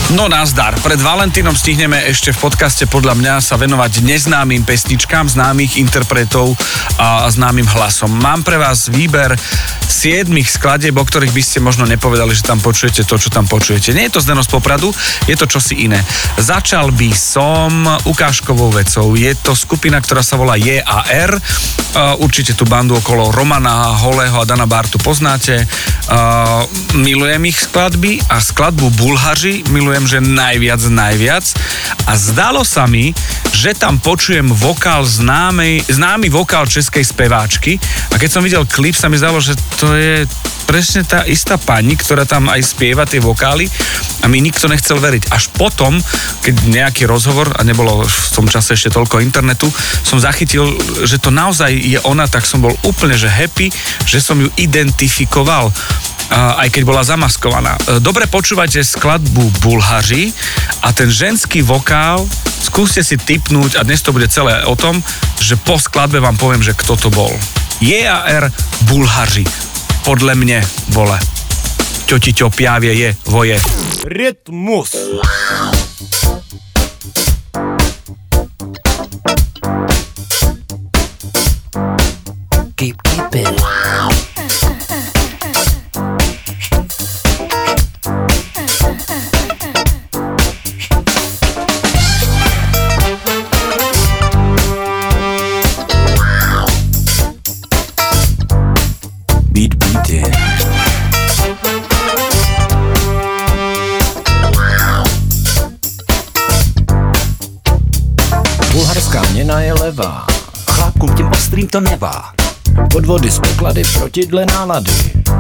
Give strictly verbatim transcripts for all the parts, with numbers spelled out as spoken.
No nazdar, pred Valentínom stihneme ešte v podcaste podľa mňa sa venovať neznámym pesničkám, známych interpretov a známym hlasom. Mám pre vás výber siedmich skladieb, o ktorých by ste možno nepovedali, že tam počujete to, čo tam počujete. Nie je to Zdeno z Popradu, je to čosi iné. Začal by som ukážkovou vecou. Je to skupina, ktorá sa volá J A R. Určite tú bandu okolo Romana Holého a Dana Bartu poznáte. Milujem ich skladby a skladbu Bulhaři milujem, že najviac, najviac. A zdalo sa mi, že tam počujem vokál známy, známy vokál českej speváčky. A keď som videl klip, sa mi zdalo, že to je presne tá istá pani, ktorá tam aj spieva tie vokály a mi nikto nechcel veriť. Až potom, keď nejaký rozhovor, a nebolo v tom čase ešte toľko internetu, som zachytil, že to naozaj je ona, tak som bol úplne že happy, že som ju identifikoval, aj keď bola zamaskovaná. Dobre počúvajte skladbu Bulhaři a ten ženský vokál skúste si tipnúť a dnes to bude celé o tom, že po skladbe vám poviem, že kto to bol. J A R Bulhaři. Podle mne, vole. Ťotiťo pjavie je, voje. Rytmus. Keep, keep it. Beat, beat it. Bulharská měna je levá, Chlapkům těm ostrým to nevá. podvody z poklady proti dle nálady.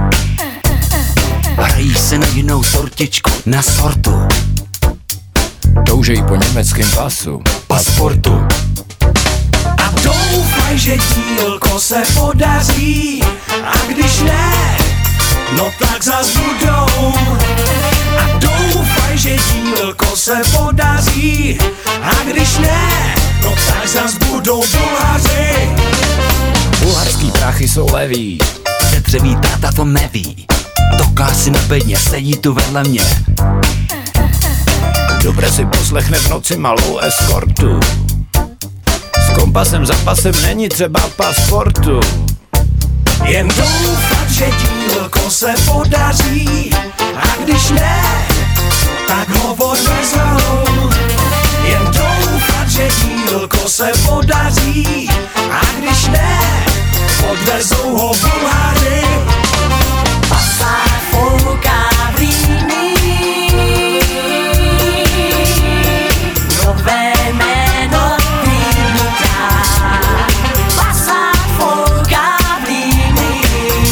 Hrají se na jinou sortičku, na sortu. Toužejí po německém pasu, Pasportu. A doufaj, že dílko se podaří, a když ne, no tak zas budou. A doufaj, že dílko se podaří, a když ne, no tak zas budou Bulhaři. bulharský prachy jsou leví. Setřevý táta to neví. Toká si na bedně, sedí tu vedle mě. Dobře si poslechne v noci malou eskortu. S kompasem za pasem není třeba pasportu. Jen doufat, že dílko se podaří, a když ne, tak ho odvezou. Jen doufat, že dílko se podaří, a když ne, odvezou ho Bulhaři. Passar folka v Římě, nové jméno vyhnutá. Passar folka v Římě.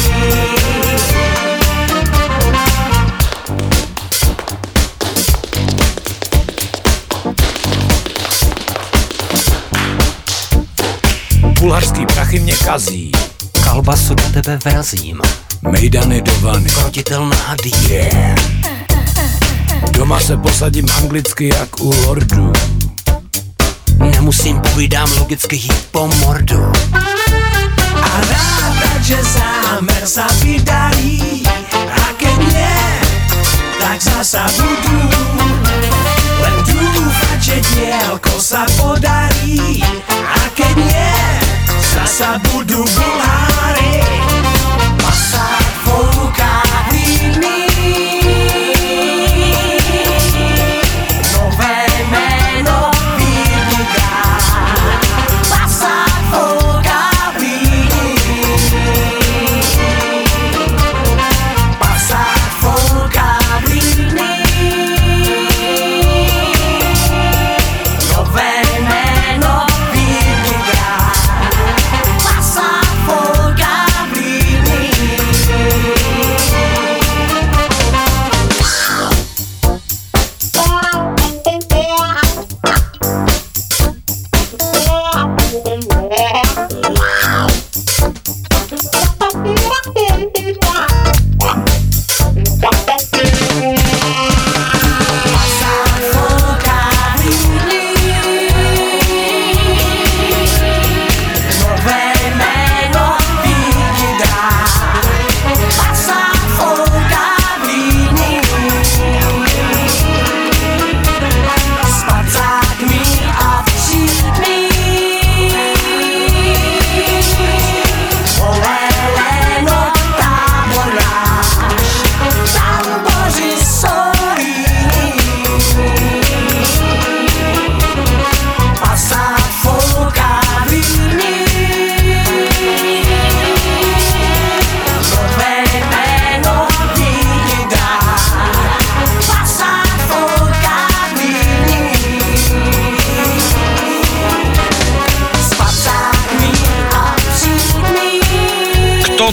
Bulharský prachy mě kazí. Kalbasu do tebe vrazím. Mejdany do vany. Krotitel na hadí. Yeah. Doma se posadím anglicky jak u lordů. Nemusím, povídám logicky jít po mordu. A ráda, že zámer sa vydarí, a keď nie, tak zasa budu. Len dúfať, že dielko sa podarí, a keď nie, zasa budú Bulhári. Passar folka v Římě, nové jméno vyhnutá. Passar folka v Římě, passar folka v Římě.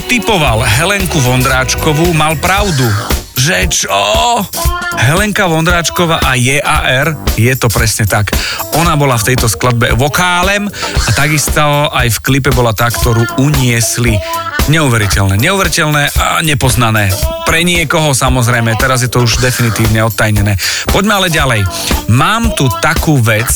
typoval Helenku Vondráčkovú, mal pravdu. Že čo? Helenka Vondráčková a J A R, je to presne tak. Ona bola v tejto skladbe vokálem a takisto aj v klipe bola tá, ktorú uniesli. Neuveriteľné, neuveriteľné a nepoznané. Pre niekoho samozrejme, teraz je to už definitívne odtajnené. Poďme ale ďalej. Mám tu takú vec,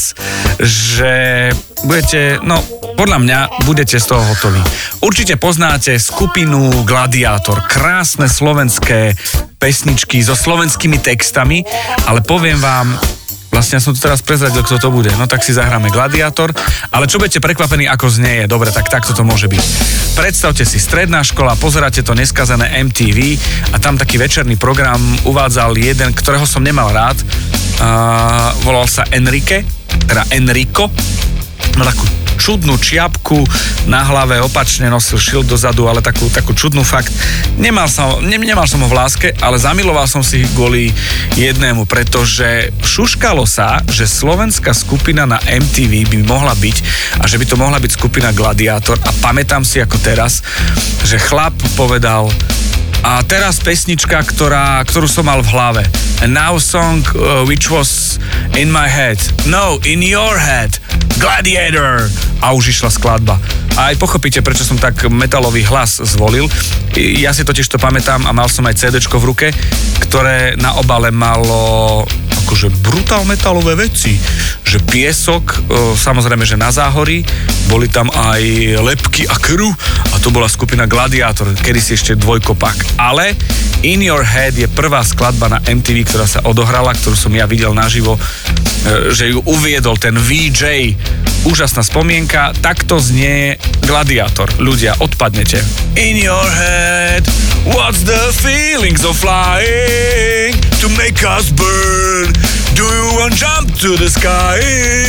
že budete, no podľa mňa budete z toho hotoví. Určite poznáte skupinu Gladiátor. Krásne slovenské pesničky so slovenskými textami, ale poviem vám, vlastne ja som tu teraz prezradil, kto to bude. No tak si zahráme Gladiátor, ale čo budete prekvapení, ako znieje. Dobre, tak takto to môže byť. Predstavte si, stredná škola, pozeráte to neskazané em té vé a tam taký večerný program uvádzal jeden, ktorého som nemal rád. Uh, volal sa Enrique, teda Enrico. No takú čudnú čiapku na hlave, opačne nosil šilt dozadu, ale takú, takú čudnú fakt. Nemal som, ne, nemal som ho v láske, ale zamiloval som si kvôli jednému, pretože šuškalo sa, že slovenská skupina na em té vé by mohla byť a že by to mohla byť skupina Gladiátor a pamätám si ako teraz, že chlap povedal: a teraz pesnička, ktorá, ktorú som mal v hlave. And now song uh, which was in my head. No, in your head. Gladiator. A už išla skladba. A aj pochopíte, prečo som tak metalový hlas zvolil. Ja si totiž to pamätám a mal som aj cédečko v ruke, ktoré na obale malo akože brutál metalové veci. Že piesok, samozrejme, že na záhorí, boli tam aj lepky a krv a to bola skupina Gladiátor, kedysi ešte dvojkopak. Ale In Your Head je prvá skladba na em té vé, ktorá sa odohrala, ktorú som ja videl naživo, že ju uviedol ten vé džej. Úžasná spomienka, takto znie Gladiátor. Ľudia, odpadnete. In your head, what's the feelings of flying to make us burn? Do you want jump to the sky?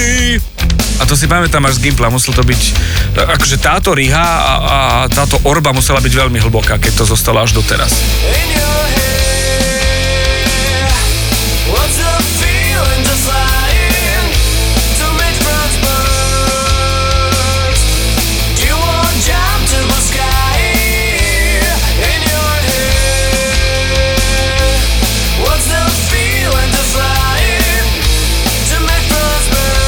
A to si pamätám až z Gimpla, musel to byť, akože táto riha a, a táto orba musela byť veľmi hlboká, keď to zostalo až doteraz. In your head, what's the feelings of flying to make us burn? Do you want jump to the sky? In your head, what's the feelings of flying to make us burn?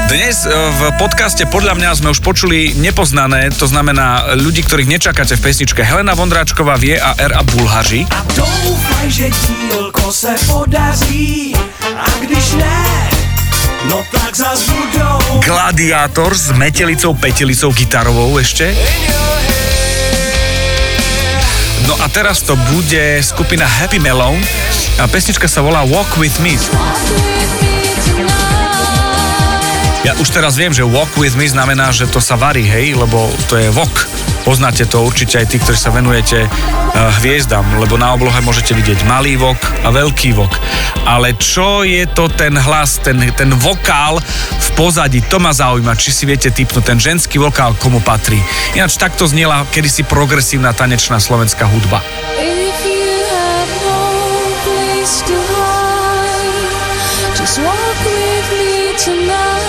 Dnes v podcaste Podľa mňa sme už počuli nepoznané, to znamená ľudí, ktorých nečakáte v pesničke. Helena Vondráčková, Vie a R a Bulhaři. A doufaj, že dílko se podaří, a když ne, no tak zas budou. Gladiátor s metelicou, petelicou, gitarovou ešte. No a teraz to bude skupina Happy Melon a pesnička sa volá Walk With Me. Ja už teraz viem, že walk with me znamená, že to sa varí, hej, lebo to je wok. Poznáte to určite aj tí, ktorí sa venujete uh, hviezdam, lebo na oblohe môžete vidieť malý vok a veľký vok. Ale čo je to ten hlas, ten, ten vokál v pozadí, to ma zaujíma, či si viete tipnúť ten ženský vokál, komu patrí. Ináč takto zniela kedysi progresívna tanečná slovenská hudba. If you have no place to hide, just walk with me tonight.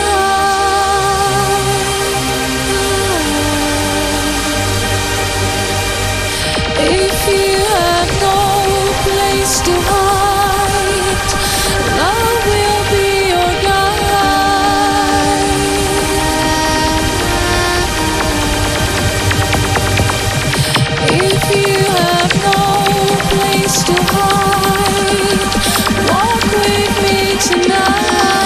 If you have no place to hide, love will be your guide. If you have no place to hide, walk with me tonight.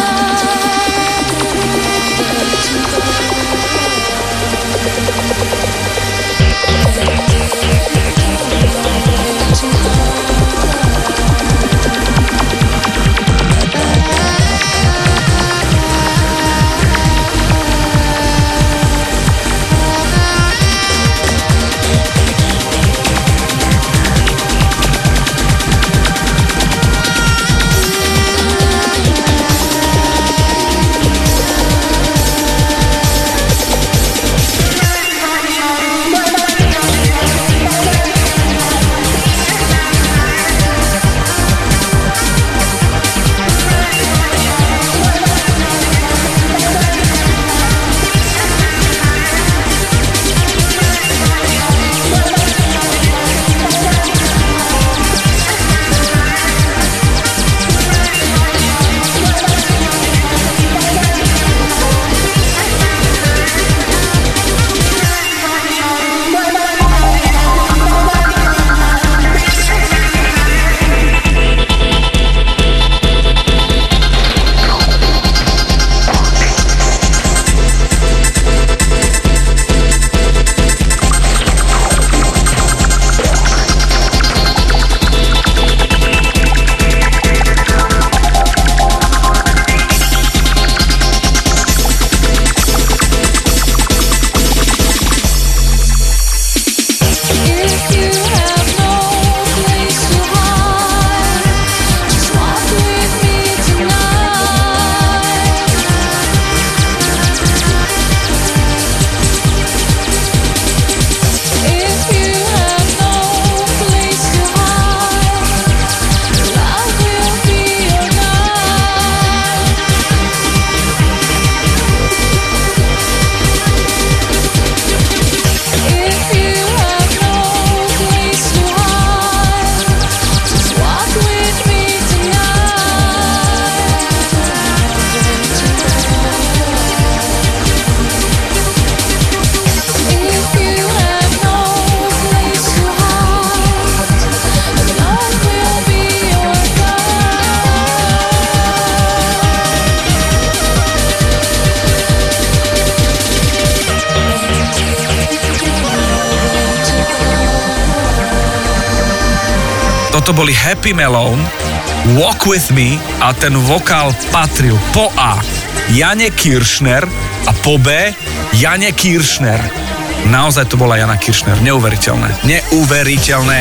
Toto boli Happy Melon, Walk With Me a ten vokál patril po A Jane Kiršner a po B Jane Kiršner. Naozaj to bola Jana Kiršner. Neuveriteľné. Neuveriteľné.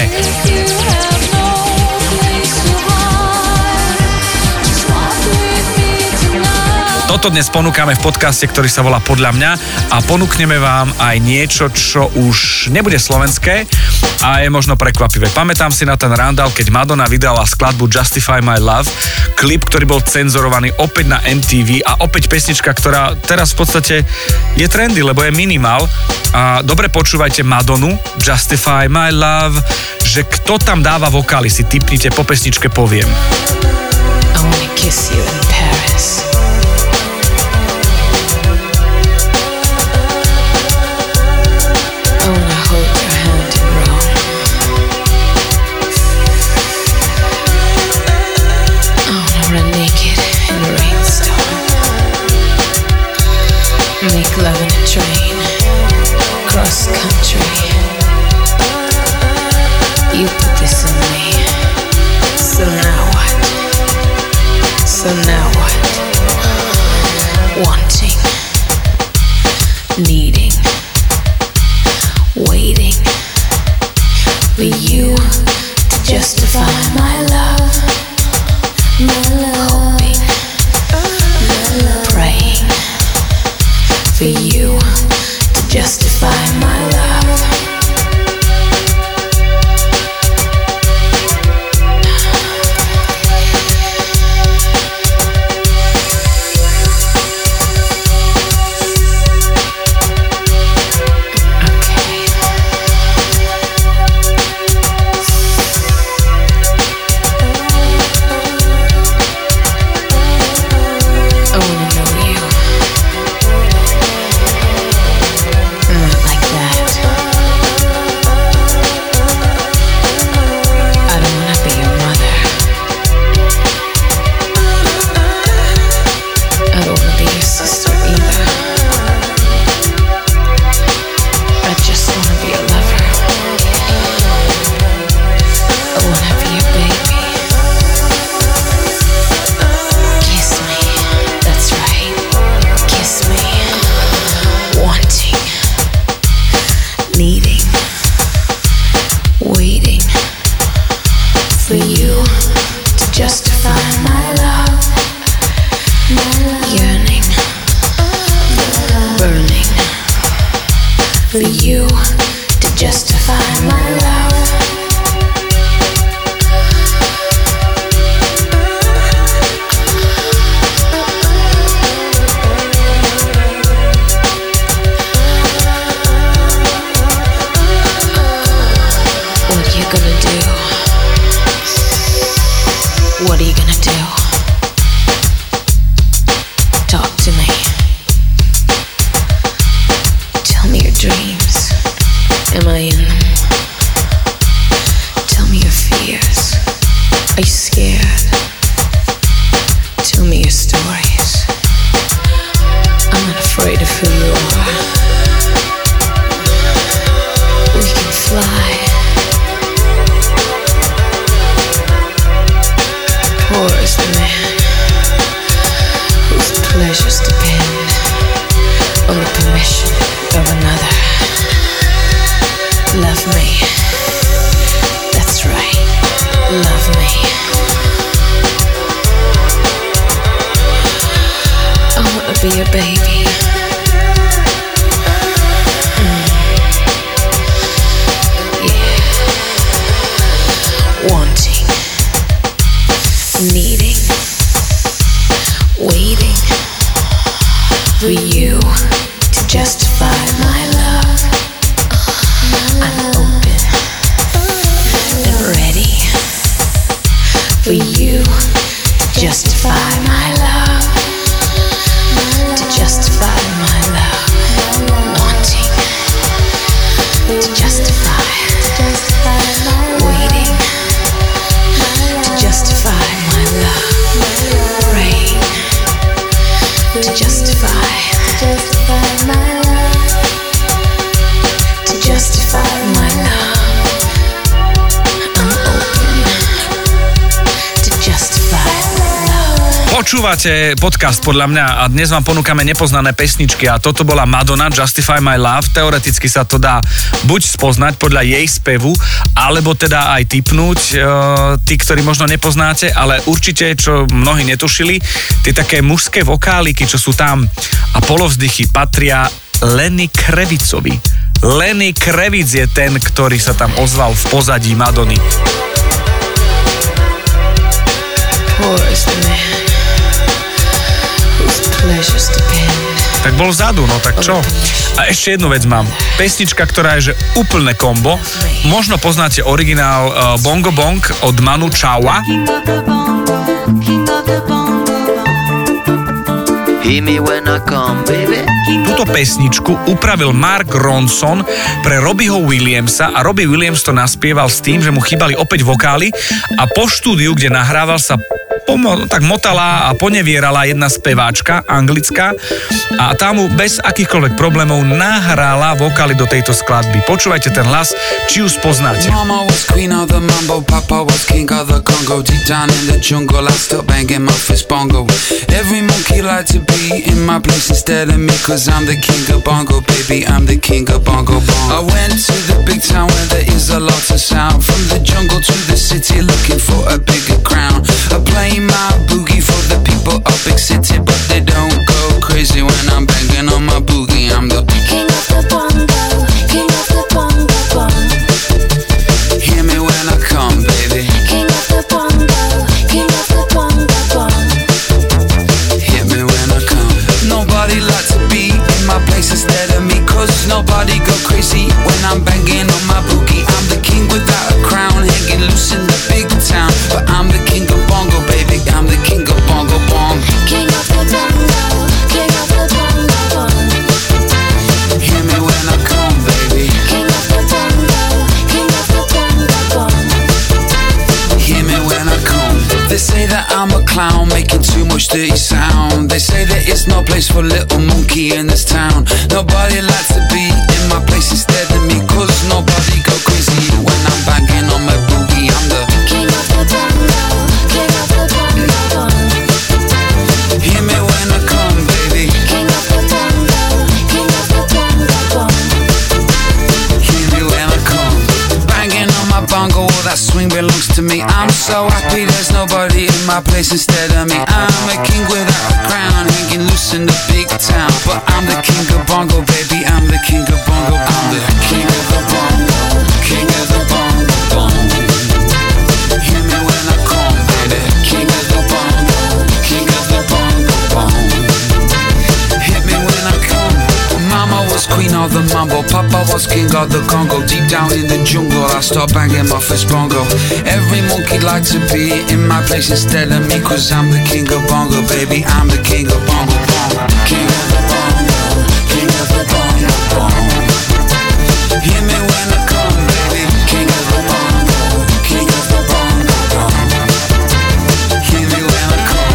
Toto dnes ponúkame v podcaste, ktorý sa volá Podľa mňa a ponúkneme vám aj niečo, čo už nebude slovenské a je možno prekvapivé. Pamätám si na ten randál, keď Madonna vydala skladbu Justify My Love, klip, ktorý bol cenzorovaný opäť na em té vé a opäť pesnička, ktorá teraz v podstate je trendy, lebo je minimal. A dobre počúvajte Madonu, Justify My Love, že kto tam dáva vokály, si tipnite, po pesničke poviem. I wanna kiss you in Paris. So now what? Wanting, needing, waiting for you to justify my love, my love, hoping, my love, praying for you to justify my love. Počúvate podcast podľa mňa a dnes vám ponúkame nepoznané pesničky a toto bola Madonna, Justify My Love. Teoreticky sa to dá buď spoznať podľa jej spevu, alebo teda aj tipnúť, e, tí, ktorí možno nepoznáte, ale určite, čo mnohí netušili, tie také mužské vokáliky, čo sú tam a polovzdychy patria Lenny Kravicovi. Lenny Kravic je ten, ktorý sa tam ozval v pozadí Madony. Poor is the man. Tak bol vzadu, no tak čo? A ešte jednu vec mám. Pesnička, ktorá je že úplné kombo. Možno poznáte originál uh, Bongo Bong od Manu Chaoa. Túto pesničku upravil Mark Ronson pre Robbieho Williamsa a Robbie Williams to naspieval s tým, že mu chýbali opäť vokály a po štúdiu, kde nahrával, sa pomo- tak motala a ponevierala jedna speváčka anglická a tá mu bez akýchkoľvek problémov nahrala vokály do tejto skladby. Počúvajte ten hlas, či ju spoznáte. Mama was queen of the mambo, Papa was king of the Congo. Deep down in the jungle, I still banging my fist bongo. Every monkey like to be in my place instead of me, cause I'm the king of bongo, baby, I'm the king of bongo bongo. I went to the big town where there is a lot of sound. From the jungle to the city, looking for a bigger crown. I play my boogie for the people of big city, but they don't go crazy when I'm banging on my boogie. I'm the king of the bongo, king of the bongo bongo. Hear me when I come, baby. King of the bongo, king of the bongo bongo. Hear me when I come. Nobody like to be in my place instead of me, cause nobody go crazy when I'm banging on my boogie. I'm the king without a crown, hanging loose in the big town, but I'm the king of bongo, baby, I'm the king of bongo bongo. King of the bongo, king of the bongo bongo. Hear me when I come, baby. King of the bongo, king of the bongo bongo. Hear me when I come. They say that I'm a clown, making too much dirty sound. They say that it's no place for little monkey in this town. Nobody likes to be in my place instead of me, cause nobody go crazy when I'm banging on my boogie. I'm the king of the bongo, king of the bongo bongo. Hear me when I come, baby. King of the bongo, king of the bongo bongo. Hear me when I come. Banging on my bongo, all that swing belongs to me. I'm so happy there's nobody in my place instead of me. I'm a king without a crown, hanging loose in the big town, but I'm the king of bongo, baby, I'm the king of bongo. I'm the king of the bongo, king of the bongo bongo. Hear me when I come, baby. King of the bongo, king of the bongo bongo. Hit me when I come. Mama was queen of the mambo, Papa was king of the Congo. Deep down in the jungle, I start banging my first bongo. Every monkey like to be in my place instead of me, cause I'm the king of bongo, baby, I'm the king of bongo bongo. King of the bongo, king of the bongo bongo. Hear me when I come, baby. King of the bongo, king of the bongo bongo. Hear me when I come.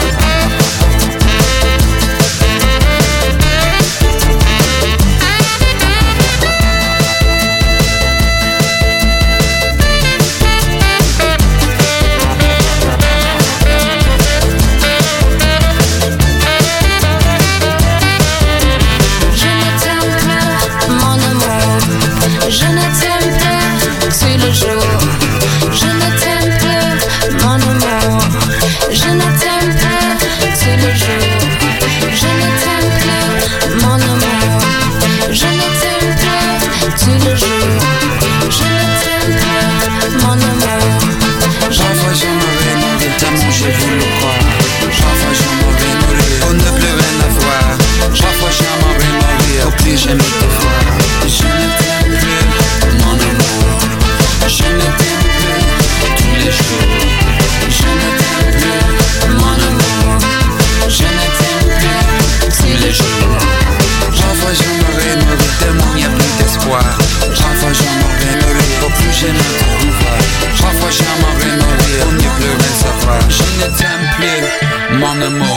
Je ne t'aime plus, tu le jour. Je ne t'aime plus, mon amour. Je ne t'aime plus, tu le jour. Je ne t'aime plus, mon amour. Je ne t'aime plus, tu le jour. Je ne t'aime plus, mon amour. Parfois j'aimerais mourir tellement j'ai voulu croire. Parfois j'aimerais mourir pour ne plus rien avoir. Parfois j'aimerais mourir pour plus jamais te voir. Je ne t'aime plus, mon amour. Je ne t'aime plus tous les jours. Je ne t'aime plus, mon amour. Je ne t'aime plus tous les jours. Parfois j'aimerais mourir tellement il n'y a plus d'espoir. Parfois j'aimerais mourir pour plus jamais te revoir. Parfois j'aimerais mourir pour ne plus rien savoir. Je ne t'aime plus, mon amour.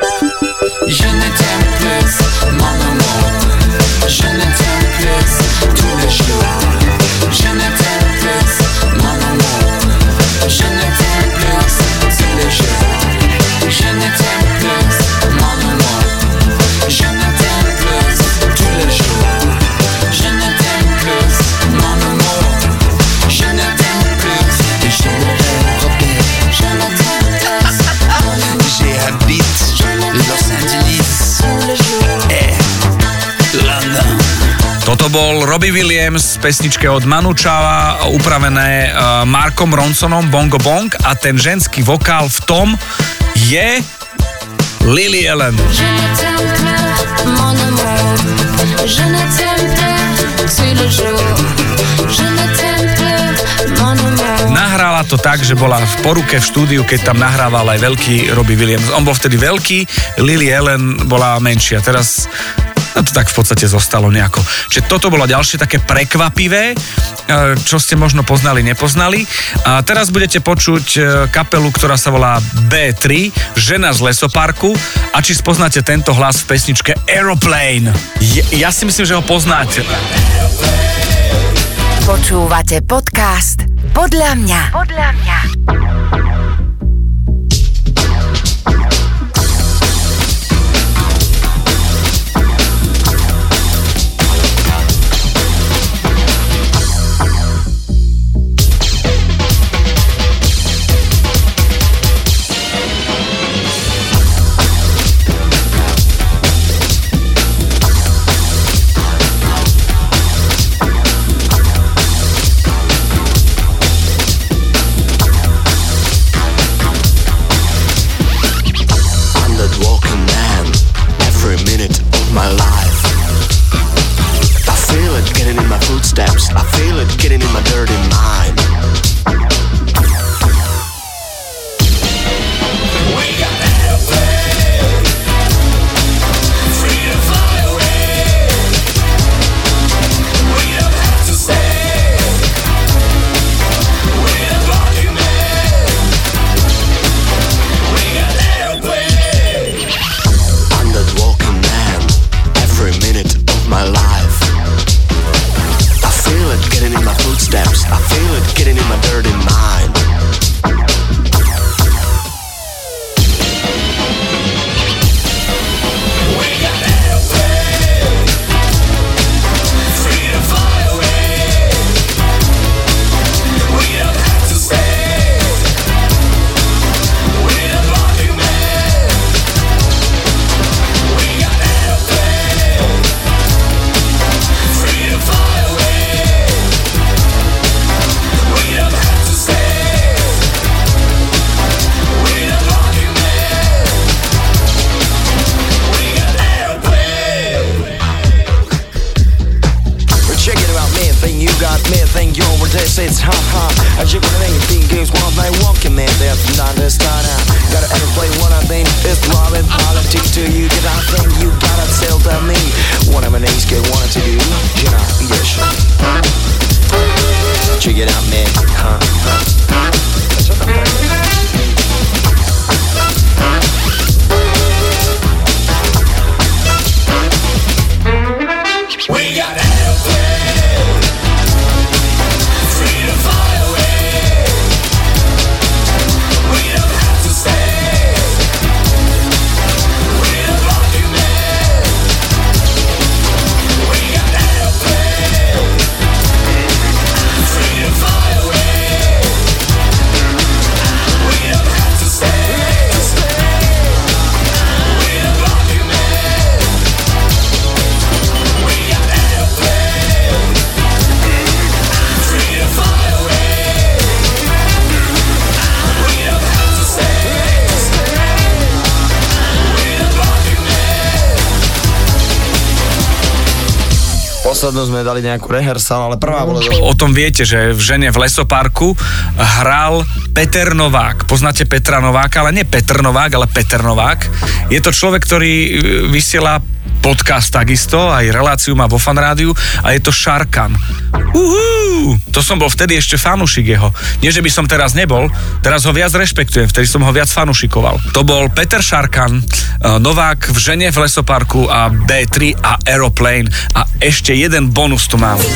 Je ne t'aime plus, mon amour. Je ne t'aime plus tous les jours. Je ne t'aime plus, mon amour. Je ne t'aime plus tous les jours. Je ne t'aime plus, mon amour. Je ne t'aime plus tous les jours. Je ne t'aime plus, mon amour. Je ne t'aime plus et je ne t'aime plus. Je ne t'aime plus, J'habite Los Angeles et London. Toto bol Robbie Williams, pesničke od Manu Chaova, upravené uh, Markom Ronsonom, Bongo Bong, a ten ženský vokál v tom je Lily Allen. je ne t'aime plus, mon amour. Je ne t'aime plus, tu le jour. Je ne t'aime plus, mon amour. Nahrala to tak, že bola v poruke v štúdiu, keď tam nahrával aj veľký Robbie Williams. On bol vtedy veľký, Lily Allen bola menšia. Teraz No to tak v podstate zostalo nejako. Čiže toto bolo ďalšie také prekvapivé, čo ste možno poznali, nepoznali. A teraz budete počuť kapelu, ktorá sa volá bé tri, Žena z lesoparku. A či spoznáte tento hlas v pesničke Aeroplane? Ja si myslím, že ho poznáte. Počúvate podcast Podľa mňa. Podľa mňa. Poslednú sme dali nejakú rehearsal, ale prvá bola... O tom viete, že v Žene v lesoparku hral Peter Novák. Poznáte Petra Nováka, ale nie Petr Novák, ale Peter Novák. Je to človek, ktorý vysiela podcast takisto, aj reláciu má vo Fan Rádiu a je to Šarkan. Uhú, to som bol vtedy ešte fanúšik jeho. Nie, že by som teraz nebol, teraz ho viac rešpektujem, vtedy som ho viac fanúšikoval. To bol Peter Šarkan, Novák v Žene v lesoparku a bé tri a Aeroplane a ešte jeden bonus tu mám.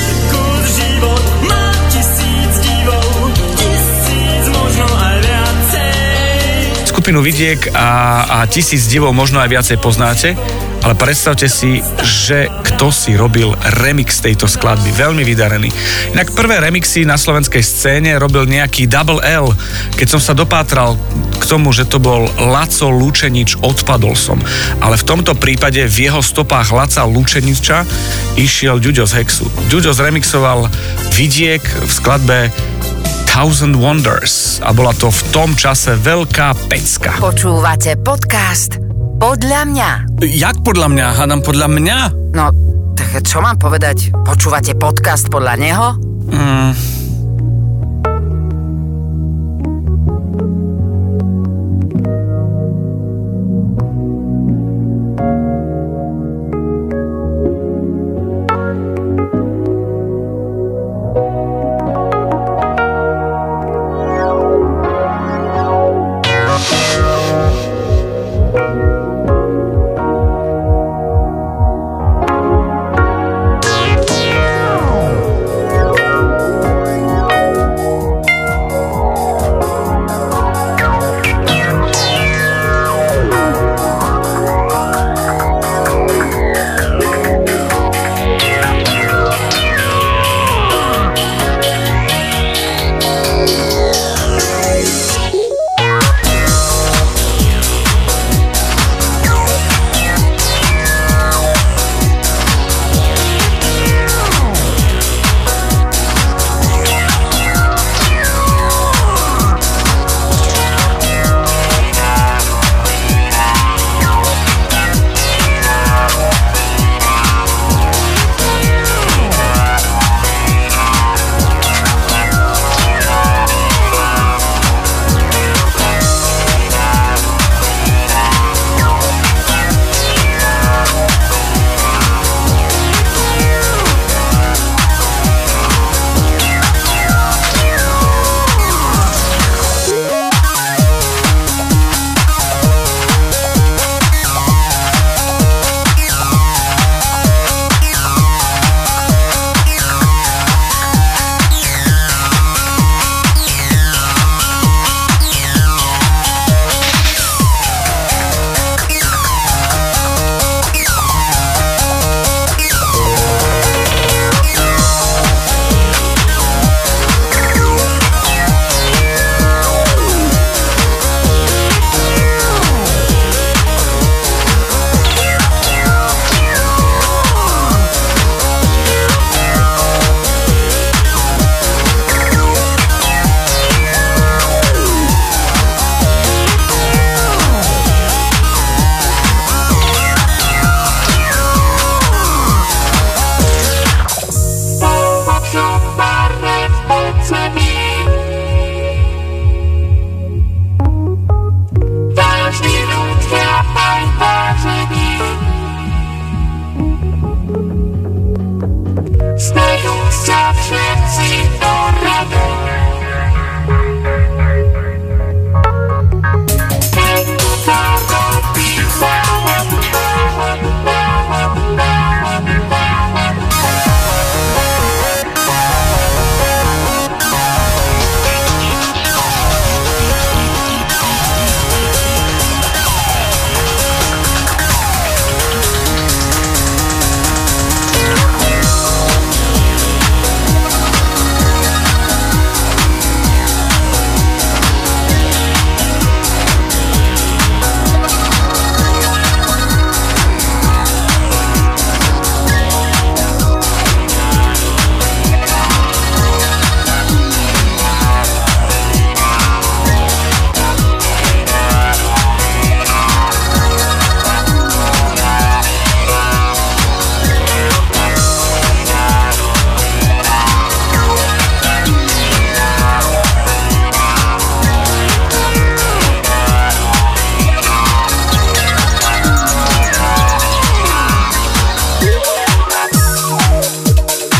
Skupinu Vidiek a, a Tisíc divov možno aj viacej poznáte, ale predstavte si, že kto si robil remix tejto skladby. Veľmi vydarený. Inak prvé remixy na slovenskej scéne robil nejaký Double L. Keď som sa dopátral k tomu, že to bol Laco Lučenič, odpadol som. Ale v tomto prípade v jeho stopách Laca Lučeniča išiel Ďuďo z Hexu. Ďuďo zremixoval Vidiek v skladbe Thousand Wonders a bola to v tom čase veľká pecka. Počúvate podcast Podľa mňa. Jak podľa mňa? Hádam podľa mňa? No, tak čo mám povedať? Počúvate podcast podľa neho? Mm.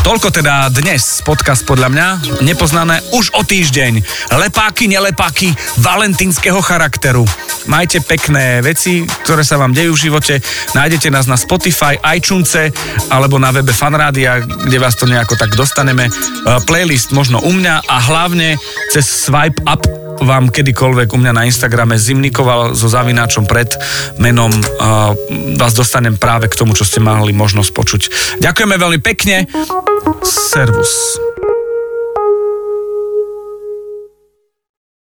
Toľko teda dnes podcast podľa mňa, nepoznané už o týždeň. Lepáky, nelepáky valentínskeho charakteru. Majte pekné veci, ktoré sa vám dejú v živote. Nájdete nás na Spotify, iTunese alebo na webe Fanrádia, kde vás to nejako tak dostaneme. Playlist možno u mňa a hlavne cez swipe up vám kedykoľvek u mňa na Instagrame Zimnikoval so zavináčom pred menom uh, vás dostanem práve k tomu, čo ste mali možnosť počuť. Ďakujeme veľmi pekne. Servus.